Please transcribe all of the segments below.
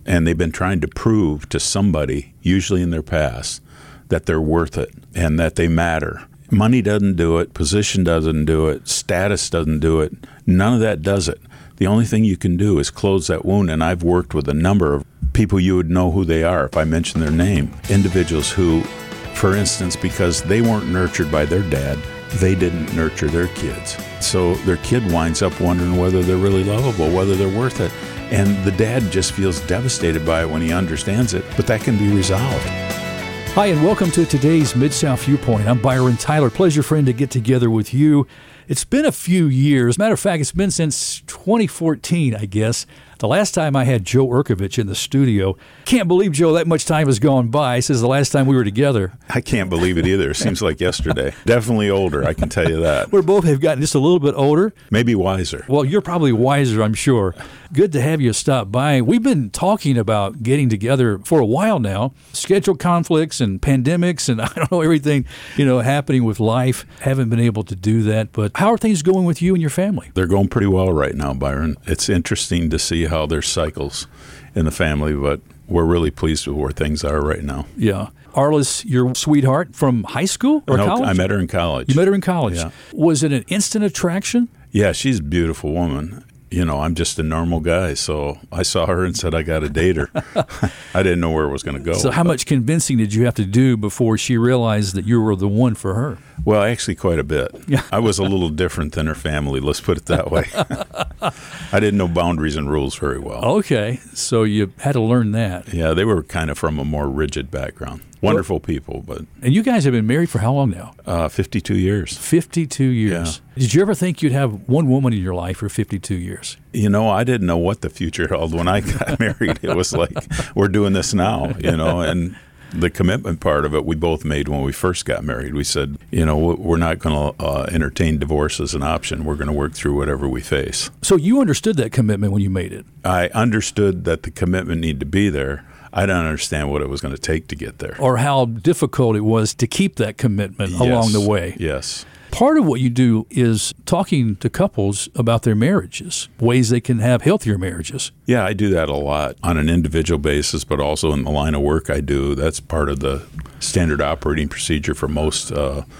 And they've been trying to prove to somebody, usually in their past, that they're worth it and that they matter. Money doesn't do it. Position doesn't do it. Status doesn't do it. None of that does it. The only thing you can do is close that wound. And I've worked with a number of people you would know who they are if I mention their name. Individuals who, for instance, because they weren't nurtured by their dad, they didn't nurture their kids. So their kid winds up wondering whether they're really lovable, whether they're worth it. And the dad just feels devastated by it when he understands it, but that can be resolved. Hi, and welcome to today's Mid-South Viewpoint. I'm Byron Tyler. Pleasure, friend, to get together with you. It's been a few years. Matter of fact, it's been since 2014, I guess. The last time I had Joe Urkovich in the studio. Can't believe, Joe, that much time has gone by since the last time we were together. I can't believe it either. It seems like yesterday. Definitely older, I can tell you that. We both have gotten just a little bit older. Maybe wiser. Well, you're probably wiser, I'm sure. Good to have you stop by. We've been talking about getting together for a while now. Schedule conflicts and pandemics and I don't know, everything, happening with life. Haven't been able to do that. But how are things going with you and your family? They're going pretty well right now, Byron. It's interesting to see how there's cycles in the family, but we're really pleased with where things are right now. Yeah. Arla's your sweetheart from high school or college? I met her in college. You met her in college. Yeah. Was it an instant attraction? Yeah, she's a beautiful woman. I'm just a normal guy, so I saw her and said I got to date her. I didn't know where it was going to go. So how much convincing did you have to do before she realized that you were the one for her? Well, actually quite a bit. I was a little different than her family, let's put it that way. I didn't know boundaries and rules very well. Okay, so you had to learn that. Yeah, they were kind of from a more rigid background. Wonderful people, but... And you guys have been married for how long now? 52 years. 52 years. Yeah. Did you ever think you'd have one woman in your life for 52 years? I didn't know what the future held when I got married. It was like, we're doing this now, and the commitment part of it we both made when we first got married. We said, we're not going to entertain divorce as an option. We're going to work through whatever we face. So you understood that commitment when you made it? I understood that the commitment needed to be there. I don't understand what it was going to take to get there. Or how difficult it was to keep that commitment along the way. Yes. Part of what you do is talking to couples about their marriages, ways they can have healthier marriages. Yeah, I do that a lot on an individual basis, but also in the line of work I do. That's part of the standard operating procedure for most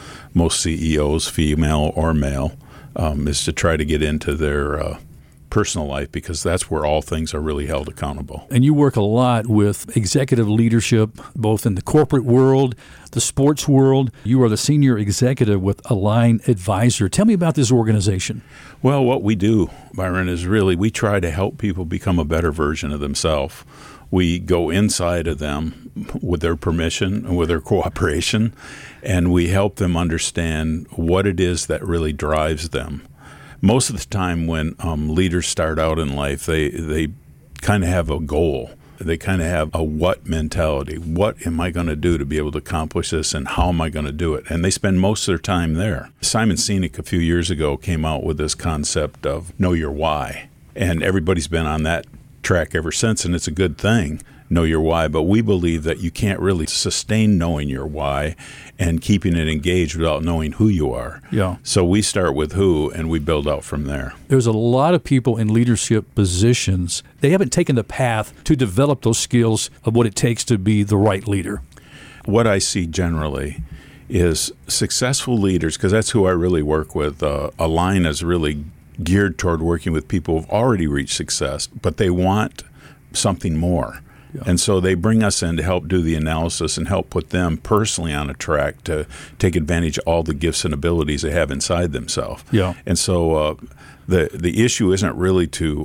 CEOs, female or male, is to try to get into their personal life, because that's where all things are really held accountable. And you work a lot with executive leadership, both in the corporate world, the sports world. You are the senior executive with Align Advisor. Tell me about this organization. Well, what we do, Byron, is really we try to help people become a better version of themselves. We go inside of them with their permission and with their cooperation, and we help them understand what it is that really drives them. Most of the time when leaders start out in life, they kind of have a goal. They kind of have a what mentality. What am I going to do to be able to accomplish this, and how am I going to do it? And they spend most of their time there. Simon Sinek a few years ago came out with this concept of know your why. And everybody's been on that track ever since, and it's a good thing. Know your why, but we believe that you can't really sustain knowing your why and keeping it engaged without knowing who you are. Yeah. So we start with who, and we build out from there. There's a lot of people in leadership positions. They haven't taken the path to develop those skills of what it takes to be the right leader. What I see generally is successful leaders, because that's who I really work with. Align is really geared toward working with people who've already reached success, but they want something more. Yeah. And so they bring us in to help do the analysis and help put them personally on a track to take advantage of all the gifts and abilities they have inside themselves. Yeah. And so the issue isn't really to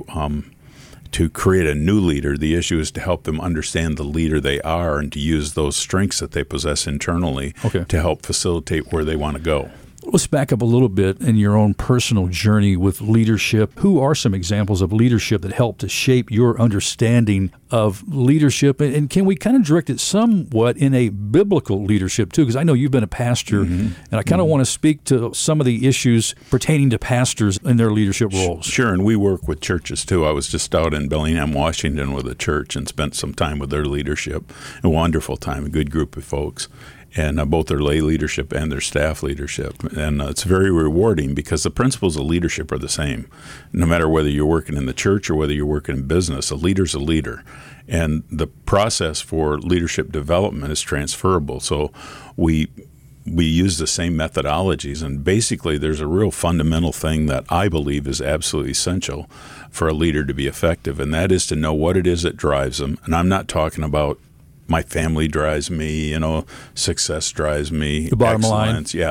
create a new leader. The issue is to help them understand the leader they are and to use those strengths that they possess internally to help facilitate where they want to go. Let's back up a little bit in your own personal journey with leadership. Who are some examples of leadership that helped to shape your understanding of leadership? And can we kind of direct it somewhat in a biblical leadership, too? Because I know you've been a pastor, and I kind of want to speak to some of the issues pertaining to pastors in their leadership roles. Sure, and we work with churches, too. I was just out in Bellingham, Washington with a church and spent some time with their leadership. A wonderful time, a good group of folks. and both their lay leadership and their staff leadership. And it's very rewarding because the principles of leadership are the same. No matter whether you're working in the church or whether you're working in business, a leader's a leader. And the process for leadership development is transferable. So we use the same methodologies, and basically there's a real fundamental thing that I believe is absolutely essential for a leader to be effective, and that is to know what it is that drives them. And I'm not talking about my family drives me, success drives me, the bottom excellence. line. Yeah.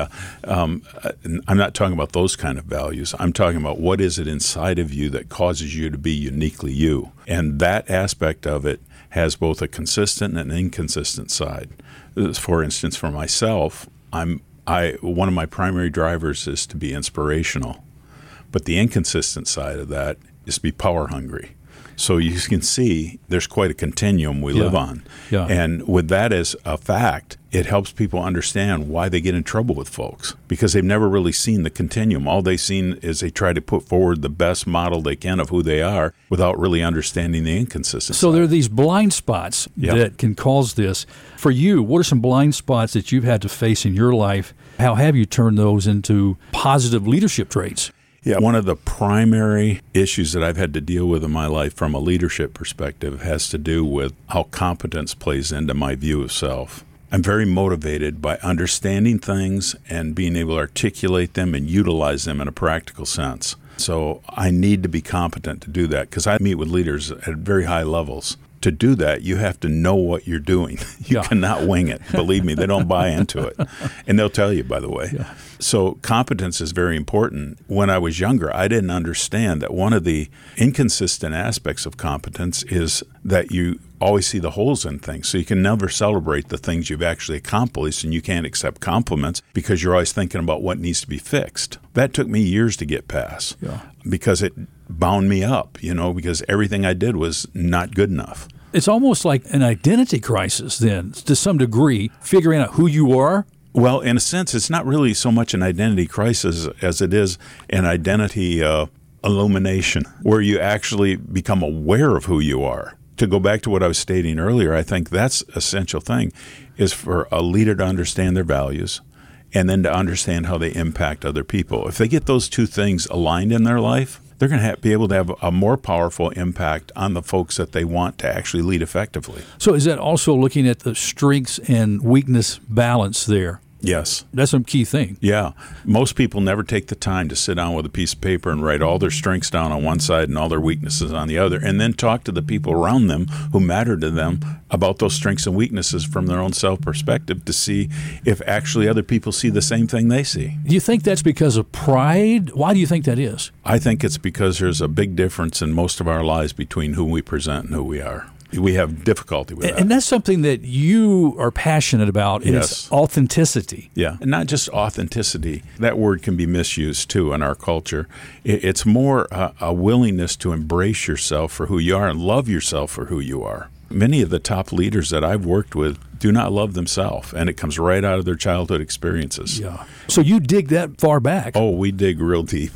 I'm not talking about those kind of values. I'm talking about what is it inside of you that causes you to be uniquely you. And that aspect of it has both a consistent and inconsistent side. For instance, for myself, one of my primary drivers is to be inspirational. But the inconsistent side of that is to be power hungry. So you can see there's quite a continuum we live on. Yeah. And with that as a fact, it helps people understand why they get in trouble with folks, because they've never really seen the continuum. All they've seen is they try to put forward the best model they can of who they are without really understanding the inconsistency. So there are these blind spots that can cause this. For you, what are some blind spots that you've had to face in your life? How have you turned those into positive leadership traits? Yeah, one of the primary issues that I've had to deal with in my life from a leadership perspective has to do with how competence plays into my view of self. I'm very motivated by understanding things and being able to articulate them and utilize them in a practical sense. So I need to be competent to do that because I meet with leaders at very high levels. To do that, you have to know what you're doing. You cannot wing it. Believe me, they don't buy into it. And they'll tell you, by the way. Yeah. So competence is very important. When I was younger, I didn't understand that one of the inconsistent aspects of competence is that you always see the holes in things. So you can never celebrate the things you've actually accomplished, and you can't accept compliments because you're always thinking about what needs to be fixed. That took me years to get past because it bound me up, because everything I did was not good enough. It's almost like an identity crisis then, to some degree, figuring out who you are. Well, in a sense, it's not really so much an identity crisis as it is an identity illumination, where you actually become aware of who you are. To go back to what I was stating earlier, I think that's an essential thing, is for a leader to understand their values and then to understand how they impact other people. If they get those two things aligned in their life, they're going to be able to have a more powerful impact on the folks that they want to actually lead effectively. So is that also looking at the strengths and weakness balance there? Yes. That's a key thing. Yeah. Most people never take the time to sit down with a piece of paper and write all their strengths down on one side and all their weaknesses on the other, and then talk to the people around them who matter to them about those strengths and weaknesses from their own self-perspective to see if actually other people see the same thing they see. Do you think that's because of pride? Why do you think that is? I think it's because there's a big difference in most of our lives between who we present and who we are. We have difficulty with that. And that's something that you are passionate about, and it's authenticity. Yeah, and not just authenticity. That word can be misused, too, in our culture. It's more a willingness to embrace yourself for who you are and love yourself for who you are. Many of the top leaders that I've worked with do not love themselves, and it comes right out of their childhood experiences. Yeah. So you dig that far back. Oh, we dig real deep.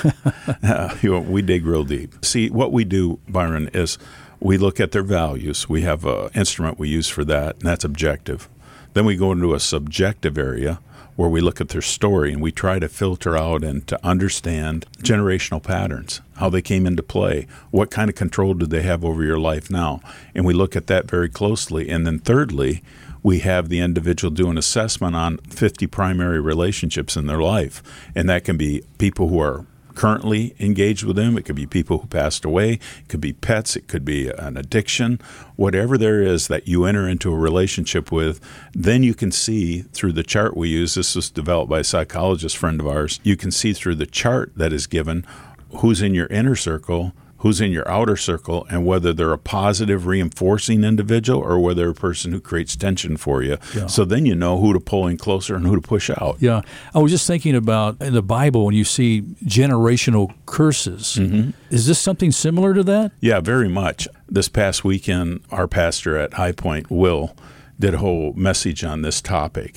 Yeah. We dig real deep. See, what we do, Byron, is we look at their values. We have an instrument we use for that, and that's objective. Then we go into a subjective area where we look at their story, and we try to filter out and to understand generational patterns, how they came into play, what kind of control do they have over your life now. And we look at that very closely. And then thirdly, we have the individual do an assessment on 50 primary relationships in their life. And that can be people who are currently engaged with them. It could be people who passed away. It could be pets. It could be an addiction. Whatever there is that you enter into a relationship with, then you can see through the chart we use. This was developed by a psychologist friend of ours. You can see through the chart that is given who's in your inner circle, who's in your outer circle, and whether they're a positive reinforcing individual or whether they're a person who creates tension for you. Yeah. So then you know who to pull in closer and who to push out. Yeah. I was just thinking about in the Bible when you see generational curses. Mm-hmm. Is this something similar to that? Yeah, very much. This past weekend, our pastor at High Point, Will, did a whole message on this topic.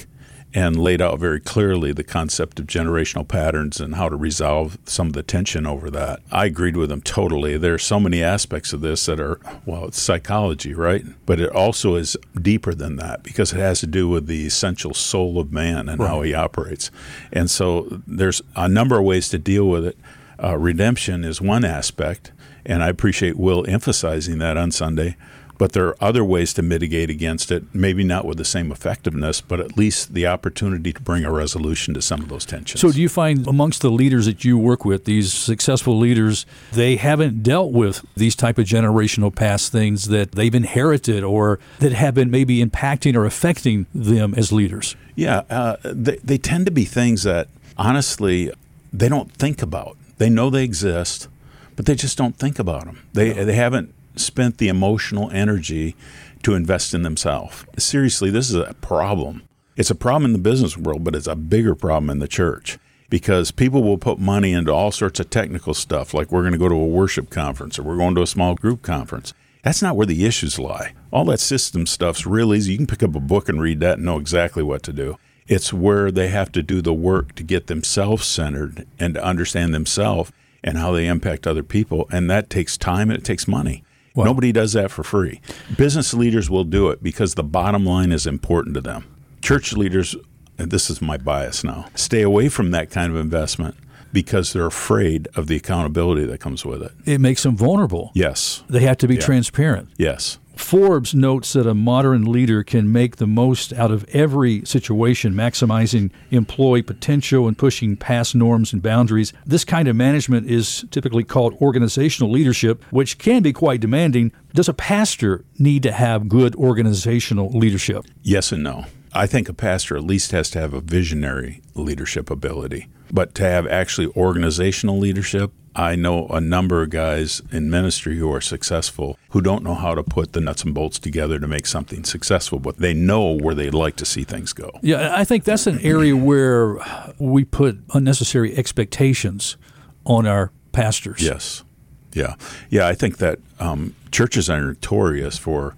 and laid out very clearly the concept of generational patterns and how to resolve some of the tension over that. I agreed with him totally. There are so many aspects of this that are, well, it's psychology, right? But it also is deeper than that because it has to do with the essential soul of man and how he operates. And so there's a number of ways to deal with it. Redemption is one aspect, and I appreciate Will emphasizing that on Sunday. But there are other ways to mitigate against it, maybe not with the same effectiveness, but at least the opportunity to bring a resolution to some of those tensions. So do you find amongst the leaders that you work with, these successful leaders, they haven't dealt with these type of generational past things that they've inherited or that have been maybe impacting or affecting them as leaders? Yeah, they tend to be things that, honestly, they don't think about. They know they exist, but they just don't think about them. They haven't spent the emotional energy to invest in themselves. Seriously, this is a problem. It's a problem in the business world, but it's a bigger problem in the church because people will put money into all sorts of technical stuff, like we're going to go to a worship conference or we're going to a small group conference. That's not where the issues lie. All that system stuff's real easy. You can pick up a book and read that and know exactly what to do. It's where they have to do the work to get themselves centered and to understand themselves and how they impact other people, and that takes time and it takes money. Wow. Nobody does that for free. Business leaders will do it because the bottom line is important to them. Church leaders, and this is my bias now, stay away from that kind of investment because they're afraid of the accountability that comes with it. It makes them vulnerable. Yes. They have to be transparent. Yes. Forbes notes that a modern leader can make the most out of every situation, maximizing employee potential and pushing past norms and boundaries. This kind of management is typically called organizational leadership, which can be quite demanding. Does a pastor need to have good organizational leadership? Yes and no. I think a pastor at least has to have a visionary leadership ability. But to have actually organizational leadership, I know a number of guys in ministry who are successful who don't know how to put the nuts and bolts together to make something successful, but they know where they'd like to see things go. Yeah, I think that's an area where we put unnecessary expectations on our pastors. Yes. Yeah. Yeah, I think that churches are notorious for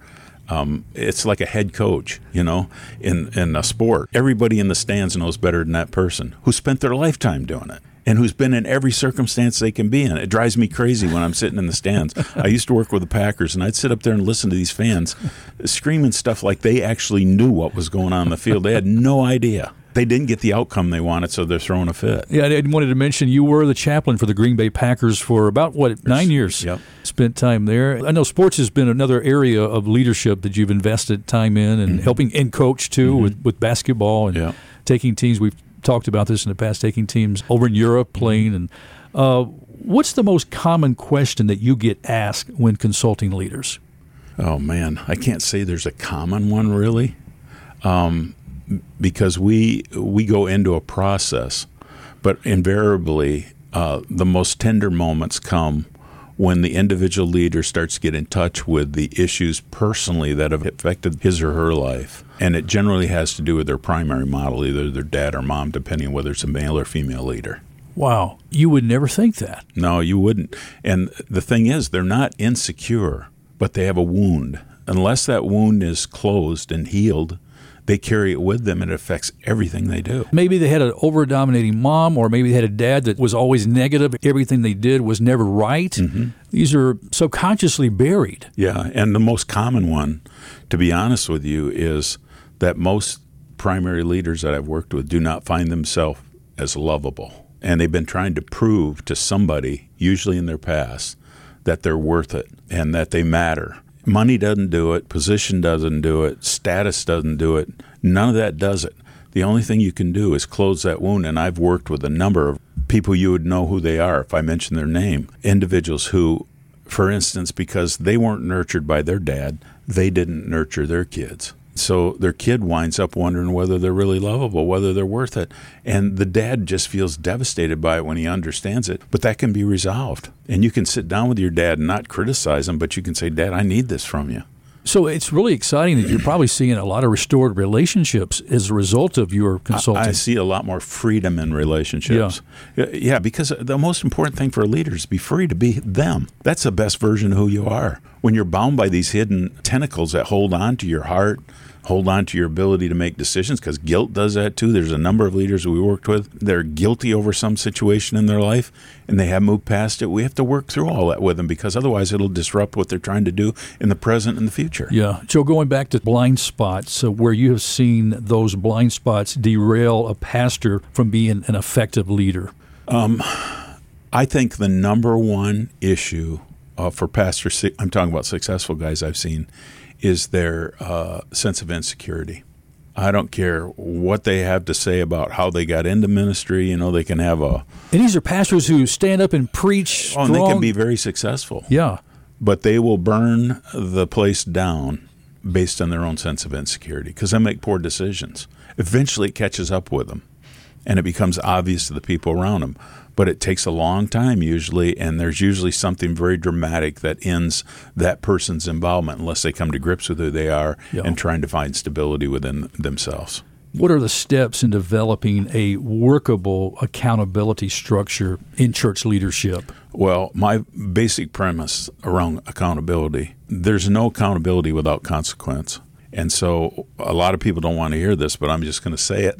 it's like a head coach, in a sport. Everybody in the stands knows better than that person who spent their lifetime doing it and who's been in every circumstance they can be in. It drives me crazy when I'm sitting in the stands. I used to work with the Packers, and I'd sit up there and listen to these fans screaming stuff like they actually knew what was going on in the field. They had no idea. They didn't get the outcome they wanted, so they're throwing a fit. Yeah, I wanted to mention you were the chaplain for the Green Bay Packers for about, 9 years? Yep. Spent time there. I know sports has been another area of leadership that you've invested time in and helping and coach, too, with basketball and taking teams. We've talked about this in the past, taking teams over in Europe, playing. And what's the most common question that you get asked when consulting leaders? Oh, man, I can't say there's a common one, really. Because we go into a process, but invariably the most tender moments come when the individual leader starts to get in touch with the issues personally that have affected his or her life. And it generally has to do with their primary model, either their dad or mom, depending on whether it's a male or female leader. Wow. You would never think that. No, you wouldn't. And the thing is, they're not insecure, but they have a wound. Unless that wound is closed and healed, they carry it with them, and it affects everything they do. Maybe they had an over-dominating mom, or maybe they had a dad that was always negative. Everything they did was never right. Mm-hmm. These are subconsciously buried. Yeah, and the most common one, to be honest with you, is that most primary leaders that I've worked with do not find themselves as lovable. And they've been trying to prove to somebody, usually in their past, that they're worth it and that they matter. Money doesn't do it. Position doesn't do it. Status doesn't do it. None of that does it. The only thing you can do is close that wound. And I've worked with a number of people you would know who they are if I mention their name. Individuals who, for instance, because they weren't nurtured by their dad, they didn't nurture their kids. So their kid winds up wondering whether they're really lovable, whether they're worth it. And the dad just feels devastated by it when he understands it. But that can be resolved. And you can sit down with your dad and not criticize him, but you can say, Dad, I need this from you. So it's really exciting that you're probably seeing a lot of restored relationships as a result of your consulting. I see a lot more freedom in relationships. Yeah, because the most important thing for a leader is to be free to be them. That's the best version of who you are. when you're bound by these hidden tentacles that hold on to your heart, hold on to your ability to make decisions, because guilt does that too. There's a number of leaders we worked with. They're guilty over some situation in their life, and they have moved past it. We have to work through all that with them, because otherwise it'll disrupt what they're trying to do in the present and the future. Yeah. Joe, going back to blind spots, where you have seen those blind spots derail a pastor from being an effective leader. I think the number one issue for pastors, I'm talking about successful guys I've seen, is their sense of insecurity. I don't care what they have to say about how they got into ministry. You know, they can have a... And these are pastors who stand up and preach strong. And they can be very successful. Yeah. But they will burn the place down based on their own sense of insecurity, because they make poor decisions. Eventually it catches up with them, and it becomes obvious to the people around them. But it takes a long time usually, and there's usually something very dramatic that ends that person's involvement unless they come to grips with who they are and trying to find stability within themselves. What are the steps in developing a workable accountability structure in church leadership? Well, my basic premise around accountability, there's no accountability without consequence. And so a lot of people don't want to hear this, but I'm just going to say it.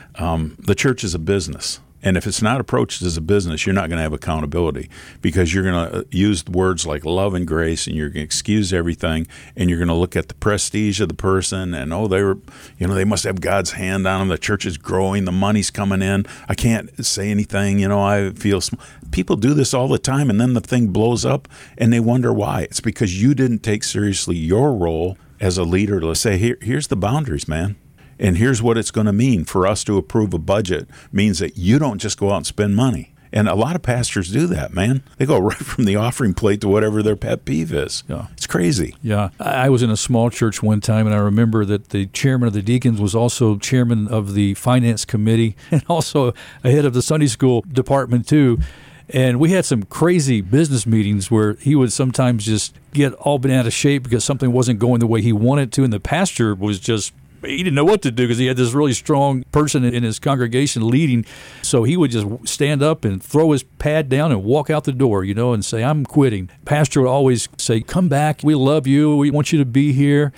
The church is a business. And if it's not approached as a business, you're not going to have accountability, because you're going to use words like love and grace, and you're going to excuse everything, and you're going to look at the prestige of the person, and they must have God's hand on them. The church is growing, the money's coming in. I can't say anything. I feel small. People do this all the time, and then the thing blows up, and they wonder why. It's because you didn't take seriously your role as a leader to say, here's the boundaries, man. And here's what it's going to mean for us to approve a budget. Means that you don't just go out and spend money. And a lot of pastors do that, man. They go right from the offering plate to whatever their pet peeve is. Yeah. It's crazy. Yeah. I was in a small church one time, and I remember that the chairman of the deacons was also chairman of the finance committee and also a head of the Sunday school department, too. And we had some crazy business meetings where he would sometimes just get all bent out of shape because something wasn't going the way he wanted to, and the pastor was just... he didn't know what to do because he had this really strong person in his congregation leading. So he would just stand up and throw his pad down and walk out the door, and say, I'm quitting. Pastor would always say, come back. We love you. We want you to be here.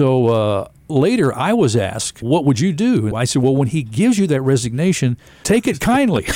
So later I was asked, what would you do? I said, well, when he gives you that resignation, take it kindly.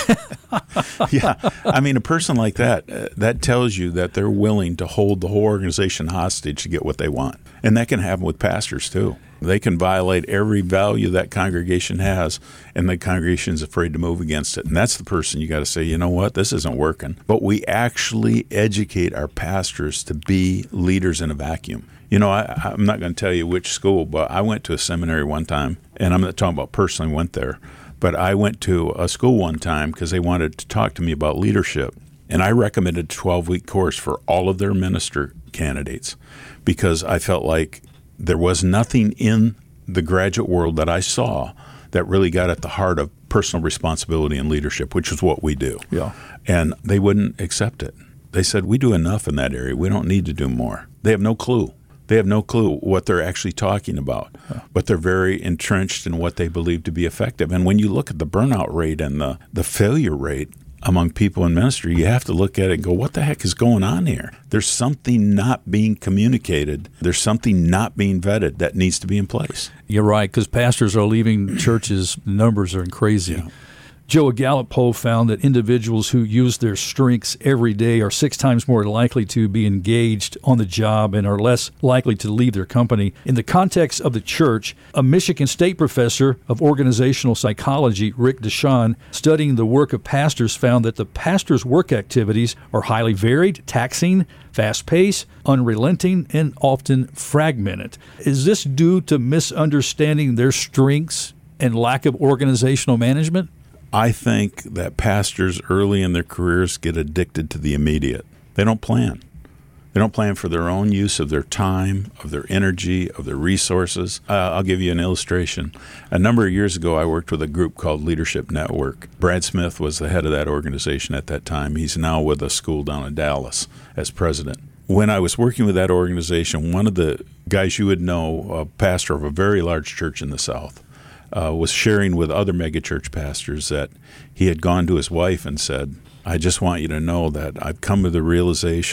Yeah. I mean, a person like that, that tells you that they're willing to hold the whole organization hostage to get what they want. And that can happen with pastors too. They can violate every value that congregation has, and the congregation is afraid to move against it. And that's the person you got to say, you know what, this isn't working. But we actually educate our pastors to be leaders in a vacuum. I'm not going to tell you which school, but I went to a seminary one time, and I'm not talking about personally went there, but I went to a school one time because they wanted to talk to me about leadership. And I recommended a 12-week course for all of their minister candidates because I felt like there was nothing in the graduate world that I saw that really got at the heart of personal responsibility and leadership, which is what we do. Yeah. And they wouldn't accept it. They said, we do enough in that area. We don't need to do more. They have no clue. They have no clue what they're actually talking about, but they're very entrenched in what they believe to be effective. And when you look at the burnout rate and the failure rate among people in ministry, you have to look at it and go, what the heck is going on here? There's something not being communicated. There's something not being vetted that needs to be in place. You're right, because pastors are leaving churches. Numbers are crazy. Yeah. Joe, a Gallup poll found that individuals who use their strengths every day are 6 times more likely to be engaged on the job and are less likely to leave their company. In the context of the church, a Michigan State professor of organizational psychology, Rick Deshawn, studying the work of pastors, found that the pastor's work activities are highly varied, taxing, fast-paced, unrelenting, and often fragmented. Is this due to misunderstanding their strengths and lack of organizational management? I think that pastors early in their careers get addicted to the immediate. They don't plan. They don't plan for their own use of their time, of their energy, of their resources. I'll give you an illustration. A number of years ago, I worked with a group called Leadership Network. Brad Smith was the head of that organization at that time. He's now with a school down in Dallas as president. When I was working with that organization, one of the guys you would know, a pastor of a very large church in the South, was sharing with other megachurch pastors that he had gone to his wife and said, I just want you to know that I've come to the realization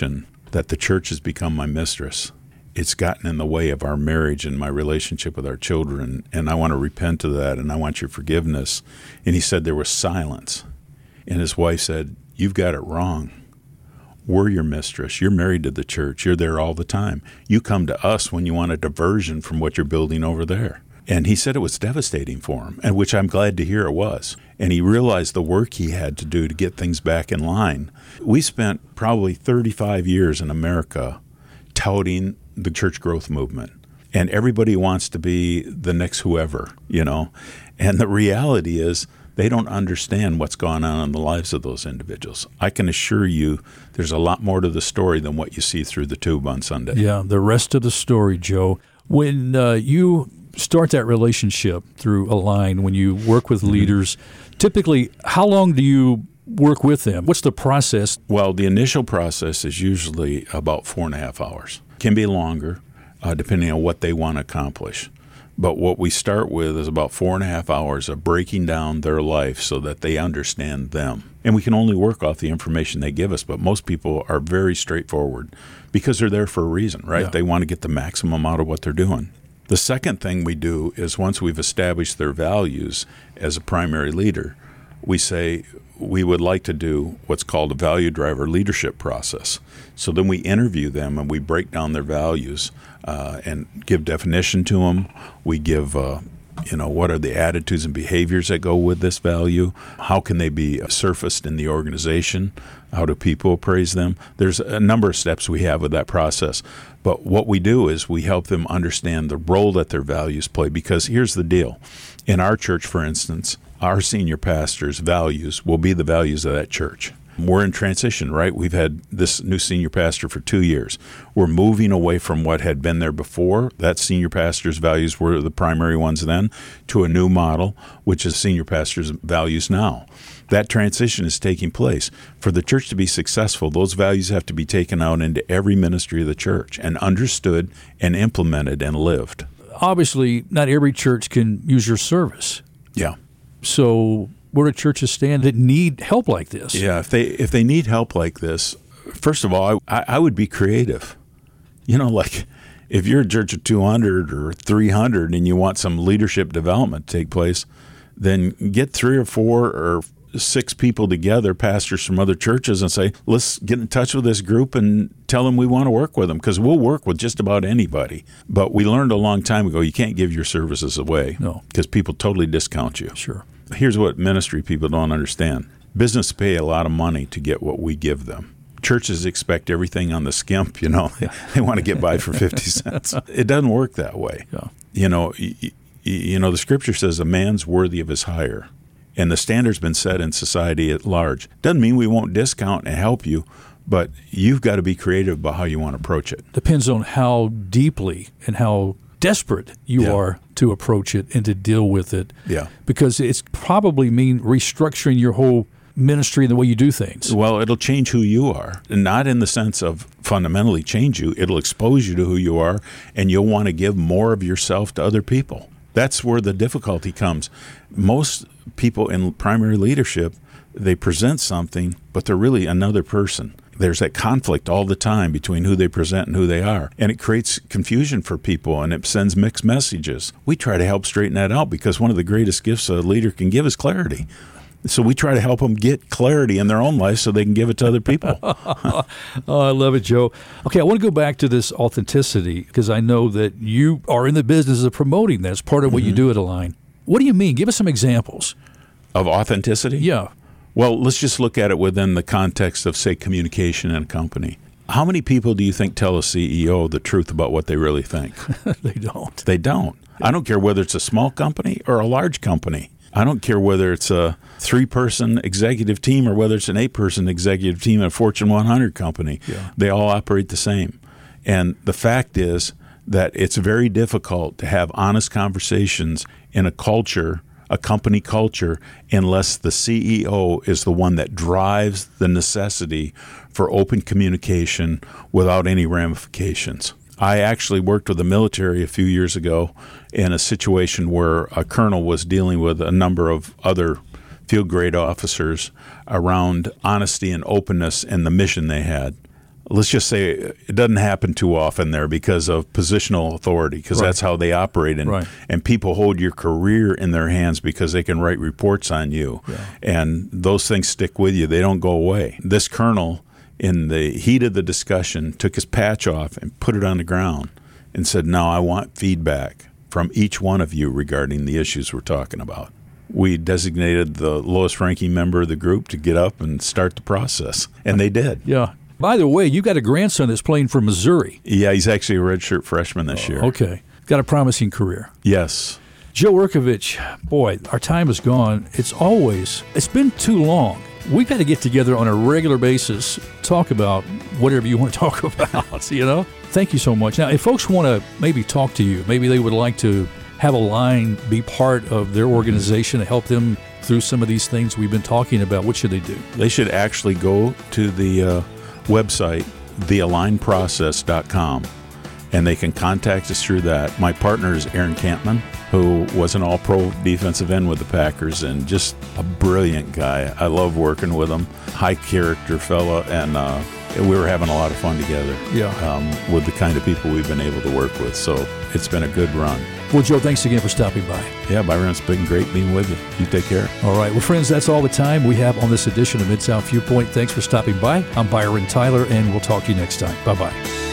that the church has become my mistress. It's gotten in the way of our marriage and my relationship with our children, and I want to repent of that, and I want your forgiveness. And he said there was silence. And his wife said, you've got it wrong. We're your mistress. You're married to the church. You're there all the time. You come to us when you want a diversion from what you're building over there. And he said it was devastating for him, and which I'm glad to hear it was. And he realized the work he had to do to get things back in line. We spent probably 35 years in America touting the church growth movement. And everybody wants to be the next whoever, you know. And the reality is they don't understand what's going on in the lives of those individuals. I can assure you there's a lot more to the story than what you see through the tube on Sunday. Yeah, the rest of the story, Joe. When you start that relationship through Align, when you work with leaders, typically how long do you work with them? What's the process? Well, the initial process is usually about 4.5 hours. Can be longer, depending on what they want to accomplish. But what we start with is about 4.5 hours of breaking down their life so that they understand them. And we can only work off the information they give us, but most people are very straightforward because they're there for a reason, right? Yeah. They want to get the maximum out of what they're doing. The second thing we do is once we've established their values as a primary leader, we say we would like to do what's called a value driver leadership process. So then we interview them and we break down their values and give definition to them. We give, what are the attitudes and behaviors that go with this value? How can they be surfaced in the organization? How do people appraise them? There's a number of steps we have with that process. But what we do is we help them understand the role that their values play. Because here's the deal. In our church, for instance, our senior pastor's values will be the values of that church. We're in transition, right? We've had this new senior pastor for 2 years. We're moving away from what had been there before. That senior pastor's values were the primary ones then, to a new model, which is senior pastor's values now. That transition is taking place. For the church to be successful, those values have to be taken out into every ministry of the church and understood and implemented and lived. Obviously, not every church can use your service. Yeah. So where do churches stand that need help like this? Yeah, if they need help like this, first of all, I would be creative. You know, like if you're a church of 200 or 300 and you want some leadership development to take place, then get 3 or 4 or 6 people together, pastors from other churches, and say, let's get in touch with this group and tell them we want to work with them, because we'll work with just about anybody. But we learned a long time ago you can't give your services away. No. Because people totally discount you. Sure. Here's what ministry people don't understand. Business pay a lot of money to get what we give them. Churches expect everything on the skimp, you know. They want to get by for 50 cents. It doesn't work that way. Yeah. You know, the scripture says a man's worthy of his hire. And the standard's been set in society at large. Doesn't mean we won't discount and help you, but you've got to be creative about how you want to approach it. Depends on how deeply and how desperate you are to approach it and to deal with it. Yeah. Because it's probably mean restructuring your whole ministry and the way you do things. Well, it'll change who you are, and not in the sense of fundamentally change you. It'll expose you to who you are, and you'll want to give more of yourself to other people. That's where the difficulty comes. Most people in primary leadership, they present something, but they're really another person. There's that conflict all the time between who they present and who they are. And it creates confusion for people, and it sends mixed messages. We try to help straighten that out, because one of the greatest gifts a leader can give is clarity. So we try to help them get clarity in their own life so they can give it to other people. Oh, I love it, Joe. Okay, I want to go back to this authenticity, because I know that you are in the business of promoting that. It's part of what you do at Align. What do you mean? Give us some examples. Of authenticity? Yeah. Well, let's just look at it within the context of, say, communication in a company. How many people do you think tell a CEO the truth about what they really think? They don't. They don't. I don't care whether it's a small company or a large company. I don't care whether it's a 3-person executive team or whether it's an 8-person executive team at a Fortune 100 company. Yeah. They all operate the same. And the fact is that it's very difficult to have honest conversations in a culture, a company culture, unless the CEO is the one that drives the necessity for open communication without any ramifications. I actually worked with the military a few years ago in a situation where a colonel was dealing with a number of other field grade officers around honesty and openness and the mission they had. let's just say it doesn't happen too often there because of positional authority, because that's how they operate. And people hold your career in their hands because they can write reports on you. Yeah. And those things stick with you. They don't go away. This colonel, in the heat of the discussion, took his patch off and put it on the ground and said, "Now I want feedback from each one of you regarding the issues we're talking about." We designated the lowest ranking member of the group to get up and start the process, and they did. Yeah. By the way, you got a grandson that's playing for Missouri. Yeah, he's actually a redshirt freshman this year. Okay. Got a promising career. Yes. Joe Yurkovich, boy, our time is gone. It's been too long. We've got to get together on a regular basis, talk about whatever you want to talk about, you know? Thank you so much. Now, if folks want to maybe talk to you, maybe they would like to have a line, be part of their organization to help them through some of these things we've been talking about, what should they do? They should actually go to the website, thealignprocess.com, and they can contact us through that. My partner is Aaron Campman, who was an all-pro defensive end with the Packers and just a brilliant guy. I love working with him. High-character fella, and we were having a lot of fun together with the kind of people we've been able to work with. So it's been a good run. Well, Joe, thanks again for stopping by. Yeah, Byron, it's been great being with you. You take care. All right. Well, friends, that's all the time we have on this edition of Mid-South Viewpoint. Thanks for stopping by. I'm Byron Tyler, and we'll talk to you next time. Bye-bye.